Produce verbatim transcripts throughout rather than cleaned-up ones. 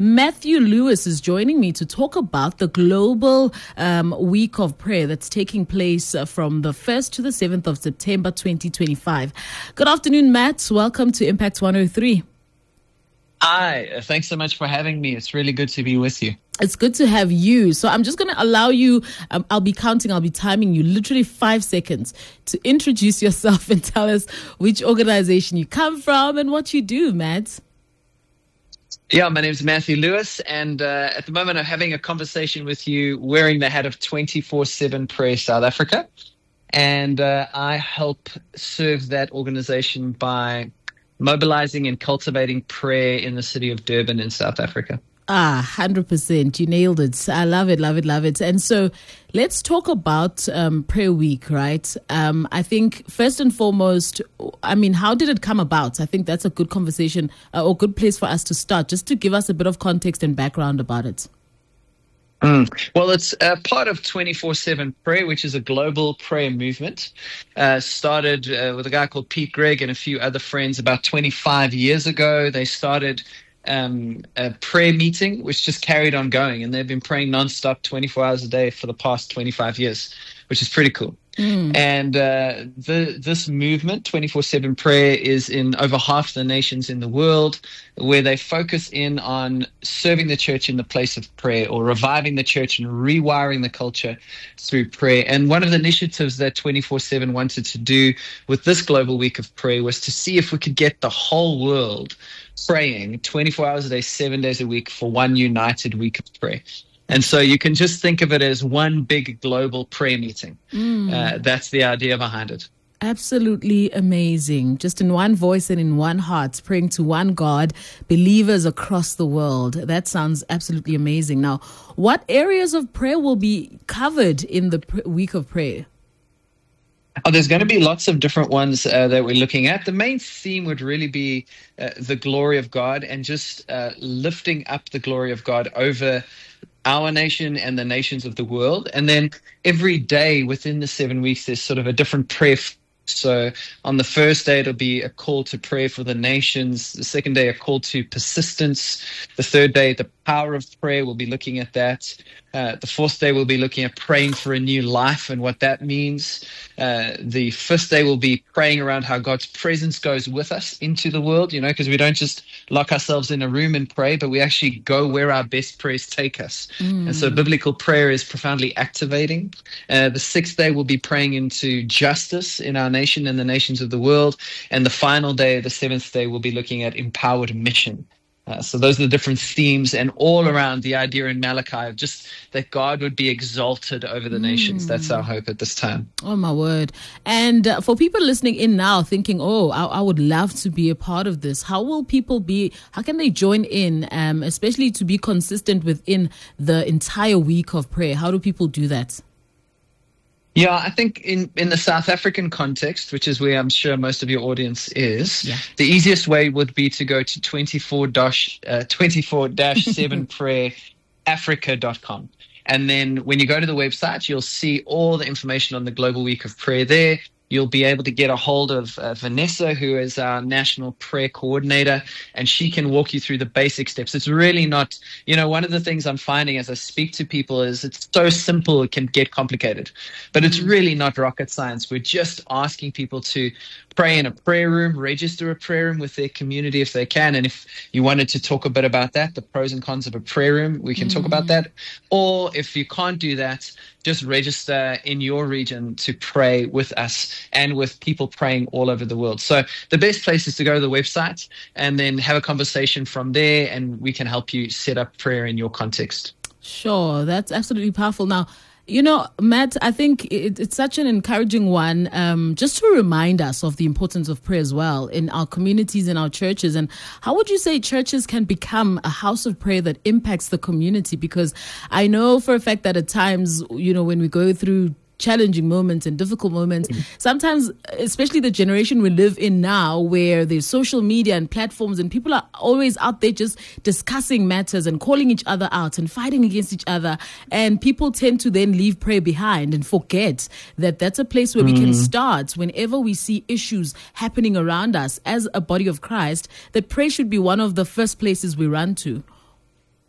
Matthew Lewis is joining me to talk about the global um, week of prayer that's taking place uh, from the first to the seventh of September twenty twenty-five. Good afternoon, Matt. Welcome to Impact one oh three. Hi, thanks so much for having me. It's really good to be with you. It's good to have you. So I'm just going to allow you, um, I'll be counting, I'll be timing you literally five seconds to introduce yourself and tell us which organization you come from and what you do, Matt. Yeah, my name is Matthew Lewis, and uh, at the moment I'm having a conversation with you wearing the hat of twenty-four seven Prayer South Africa. And uh, I help serve that organization by mobilizing and cultivating prayer in the city of Durban in South Africa. Ah, one hundred percent. You nailed it. I love it, love it, love it. And so let's talk about um, Prayer Week, right? Um, I think first and foremost, I mean, how did it come about? I think that's a good conversation uh, or good place for us to start, just to give us a bit of context and background about it. Mm. Well, it's uh, part of twenty-four seven Prayer, which is a global prayer movement. Uh, started uh, with a guy called Pete Greig and a few other friends about twenty-five years ago. They started um, a prayer meeting, which just carried on going, and they've been praying nonstop twenty-four hours a day for the past twenty-five years, which is pretty cool. Mm. And uh, the, this movement, twenty-four seven Prayer, is in over half the nations in the world, where they focus in on serving the church in the place of prayer, or reviving the church and rewiring the culture through prayer. And one of the initiatives that twenty-four seven wanted to do with this global week of prayer was to see if we could get the whole world praying twenty-four hours a day, seven days a week for one united week of prayer. And so you can just think of it as one big global prayer meeting. Mm. Uh, that's the idea behind it. Absolutely amazing. Just in one voice and in one heart, praying to one God, believers across the world. That sounds absolutely amazing. Now, what areas of prayer will be covered in the pr- week of prayer? Oh, there's going to be lots of different ones uh, that we're looking at. The main theme would really be uh, the glory of God, and just uh, lifting up the glory of God over our nation and the nations of the world. And then every day within the seven weeks, there's sort of a different prayer. So on the first day, it'll be a call to prayer for the nations. The second day, a call to persistence. The third day, the power of prayer. We'll be looking at that. Uh, the fourth day, we'll be looking at praying for a new life and what that means. Uh, the fifth day, we'll be praying around how God's presence goes with us into the world, you know, because we don't just lock ourselves in a room and pray, but we actually go where our best prayers take us. Mm. And so biblical prayer is profoundly activating. Uh, the sixth day, we'll be praying into justice in our nation and the nations of the world. And the final day, the seventh day, we'll be looking at empowered mission. Uh, so those are the different themes, and all around the idea in Malachi of just that God would be exalted over the mm. nations. That's our hope at this time. Oh, my word. And uh, for people listening in now thinking, oh, I, I would love to be a part of this, how will people be, how can they join in, um, especially to be consistent within the entire week of prayer? How do people do that? Yeah, I think in, in the South African context, which is where I'm sure most of your audience is, yeah. the easiest way would be to go to twenty-four seven prayer africa dot com. And then when you go to the website, you'll see all the information on the Global Week of Prayer there. You'll be able to get a hold of uh, Vanessa, who is our national prayer coordinator, and she can walk you through the basic steps. It's really not, you know, one of the things I'm finding as I speak to people is it's so simple it can get complicated, but it's really not rocket science. We're just asking people to pray in a prayer room, register a prayer room with their community if they can. And if you wanted to talk a bit about that, the pros and cons of a prayer room, we can mm. talk about that. Or if you can't do that, just register in your region to pray with us and with people praying all over the world. So the best place is to go to the website and then have a conversation from there, and we can help you set up prayer in your context. Sure, that's absolutely powerful. Now, you know, Matt, I think it, it's such an encouraging one, um, just to remind us of the importance of prayer as well in our communities, in our churches. And how would you say churches can become a house of prayer that impacts the community? Because I know for a fact that at times, you know, when we go through challenging moments and difficult moments. Sometimes, especially the generation we live in now, where there's social media and platforms and people are always out there just discussing matters and calling each other out and fighting against each other. And people tend to then leave prayer behind and forget that that's a place where mm. we can start whenever we see issues happening around us as a body of Christ, that prayer should be one of the first places we run to.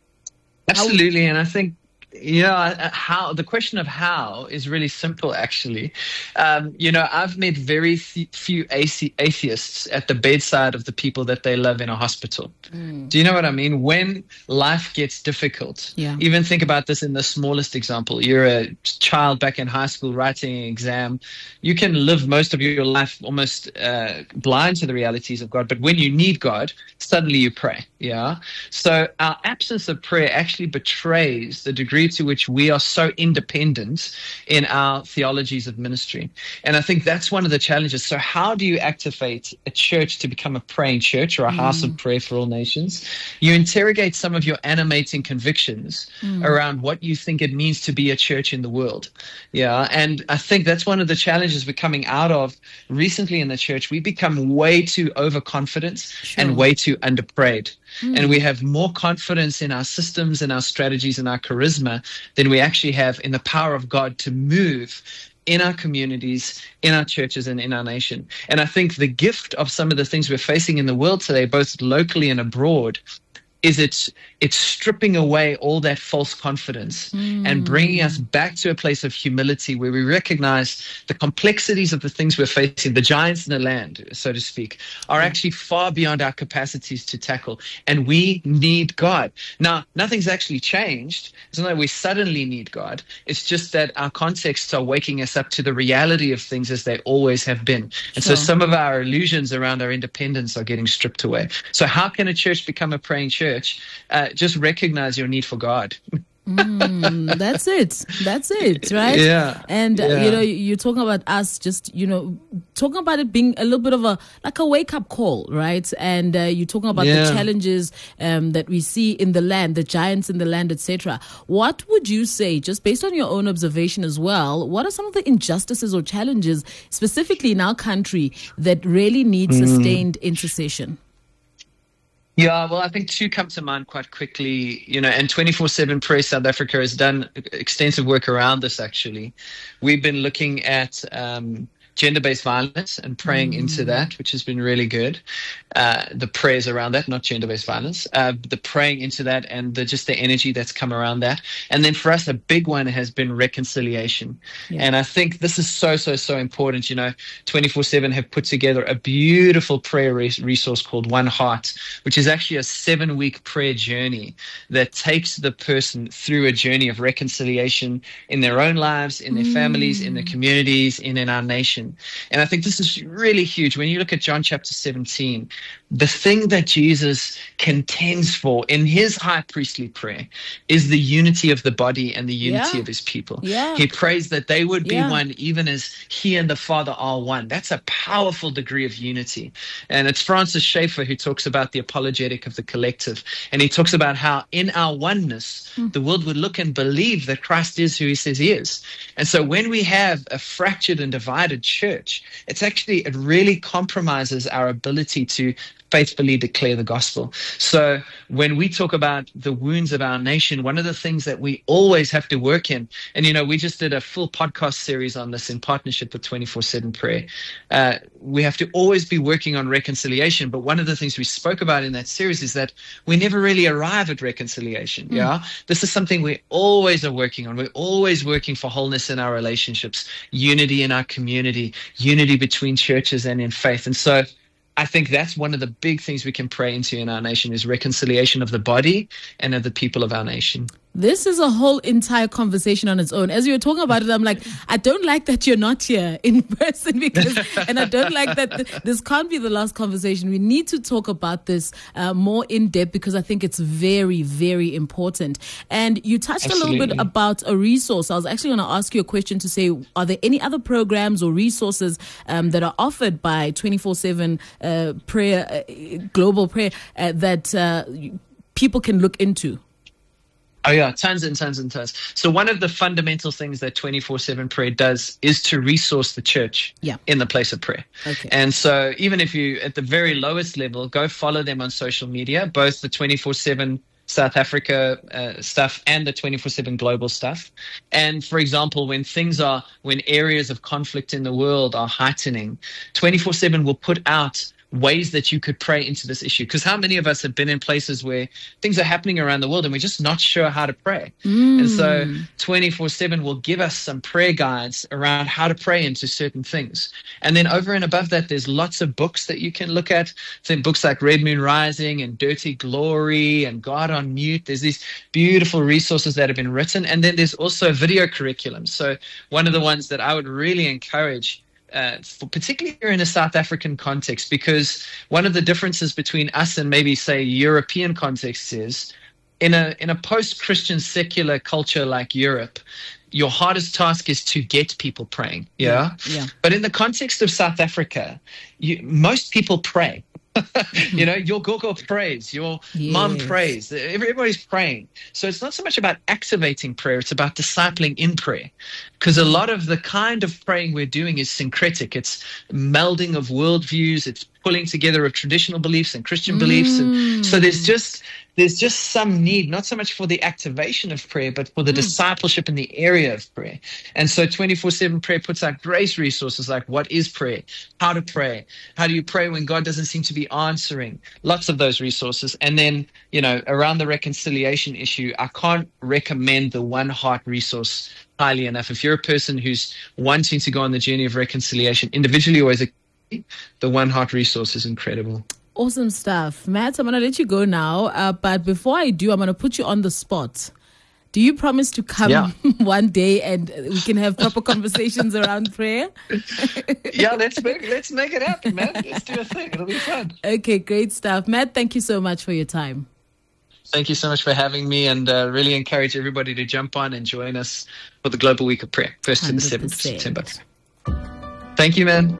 Absolutely. And I think, yeah, how the question of how is really simple, actually. Um, you know, I've met very few atheists at the bedside of the people that they love in a hospital. Mm. Do you know what I mean? When life gets difficult, yeah. Even think about this in the smallest example. You're a child back in high school writing an exam. You can live most of your life almost uh, blind to the realities of God. But when you need God, suddenly you pray. Yeah. So our absence of prayer actually betrays the degree to which we are so independent in our theologies of ministry. And I think that's one of the challenges. So how do you activate a church to become a praying church or a mm. house of prayer for all nations? You interrogate some of your animating convictions mm. around what you think it means to be a church in the world. Yeah. And I think that's one of the challenges we're coming out of recently in the church. We become way too overconfident sure. and way too underprayed. Mm. And we have more confidence in our systems and our strategies and our charisma than we actually have in the power of God to move in our communities, in our churches, and in our nation. And I think the gift of some of the things we're facing in the world today, both locally and abroad, is it's it's stripping away all that false confidence mm. and bringing us back to a place of humility where we recognize the complexities of the things we're facing, the giants in the land, so to speak, are yeah. actually far beyond our capacities to tackle. And we need God. Now, nothing's actually changed. It's not that we suddenly need God. It's just that our contexts are waking us up to the reality of things as they always have been. And sure. so some of our illusions around our independence are getting stripped away. So how can a church become a praying church? Uh, just recognize your need for God. mm, that's it. That's it, right? Yeah. And yeah. Uh, you know, you're talking about us just, you know, talking about it being a little bit of a like a wake up call, right? And uh, you're talking about yeah. the challenges um, that we see in the land, the giants in the land, et cetera. What would you say, just based on your own observation as well? What are some of the injustices or challenges, specifically in our country, that really need mm. sustained intercession? Yeah, well, I think two come to mind quite quickly, you know, and twenty-four seven Prayer South Africa has done extensive work around this, actually. We've been looking at um, gender-based violence and praying mm. into that, which has been really good. Uh, the prayers around that, not gender-based violence, uh, the praying into that and the, just the energy that's come around that. And then for us, a big one has been reconciliation. Yeah. And I think this is so, so, so important. You know, twenty-four seven have put together a beautiful prayer resource called One Heart, which is actually a seven-week prayer journey that takes the person through a journey of reconciliation in their own lives, in their mm. families, in their communities, and in our nation. And I think this is really huge. When you look at John chapter seventeen, the thing that Jesus contends for in his high priestly prayer is the unity of the body and the unity yeah. of his people. Yeah. He prays that they would be yeah. one even as he and the Father are one. That's a powerful degree of unity. And it's Francis Schaeffer who talks about the apologetic of the collective. And he talks about how in our oneness, mm. the world would look and believe that Christ is who he says he is. And so when we have a fractured and divided church, it's actually, it really compromises our ability to faithfully declare the gospel. So when we talk about the wounds of our nation, one of the things that we always have to work in, and you know, we just did a full podcast series on this in partnership with twenty-four seven Prayer. Uh, we have to always be working on reconciliation. But one of the things we spoke about in that series is that we never really arrive at reconciliation. Mm. Yeah, this is something we always are working on. We're always working for wholeness in our relationships, unity in our community, unity between churches and in faith. And so I think that's one of the big things we can pray into in our nation is reconciliation of the body and of the people of our nation. This is a whole entire conversation on its own. As you were talking about it, I'm like, I don't like that you're not here in person because, and I don't like that th- this can't be the last conversation. We need to talk about this uh, more in depth because I think it's very, very important. And you touched Absolutely. a little bit about a resource. I was actually going to ask you a question to say, are there any other programs or resources um, that are offered by twenty-four seven uh, prayer, uh, global prayer uh, that uh, people can look into? Oh, yeah, tons and tons and tons. So one of the fundamental things that twenty-four seven Prayer does is to resource the church yeah. in the place of prayer. Okay. And so even if you, at the very lowest level, go follow them on social media, both the twenty-four seven South Africa uh, stuff and the twenty-four seven global stuff. And for example, when things are, when areas of conflict in the world are heightening, twenty-four seven will put out ways that you could pray into this issue. Because how many of us have been in places where things are happening around the world and we're just not sure how to pray? Mm. And so twenty-four seven will give us some prayer guides around how to pray into certain things. And then over and above that, there's lots of books that you can look at. Think books like Red Moon Rising and Dirty Glory and God on Mute. There's these beautiful resources that have been written. And then there's also video curriculum. So one of the ones that I would really encourage, Uh, for particularly here in a South African context, because one of the differences between us and maybe, say, European contexts is in a in a post-Christian secular culture like Europe, your hardest task is to get people praying. Yeah. Yeah. yeah. But in the context of South Africa, you, most people pray. You know, your gogo prays, your yes. mom prays, everybody's praying. So it's not so much about activating prayer, it's about discipling in prayer. Because a lot of the kind of praying we're doing is syncretic. It's melding of worldviews, it's pulling together of traditional beliefs and Christian beliefs. Mm. And so there's just there's just some need, not so much for the activation of prayer, but for the mm. discipleship in the area of prayer. And so twenty-four seven prayer puts out grace resources like what is prayer, how to pray, how do you pray when God doesn't seem to be answering, lots of those resources. And then, you know, around the reconciliation issue, I can't recommend the One Heart resource highly enough. If you're a person who's wanting to go on the journey of reconciliation individually or as a the One Heart resource is incredible. Awesome stuff. Matt, I'm going to let you go now. Uh, but before I do, I'm going to put you on the spot. Do you promise to come yeah. one day and we can have proper conversations around prayer? Yeah, let's make, let's make it happen, man. Let's do a thing. It'll be fun. Okay, great stuff. Matt, thank you so much for your time. Thank you so much for having me, and uh, really encourage everybody to jump on and join us for the Global Week of Prayer, first to the seventh of September. Thank you, man.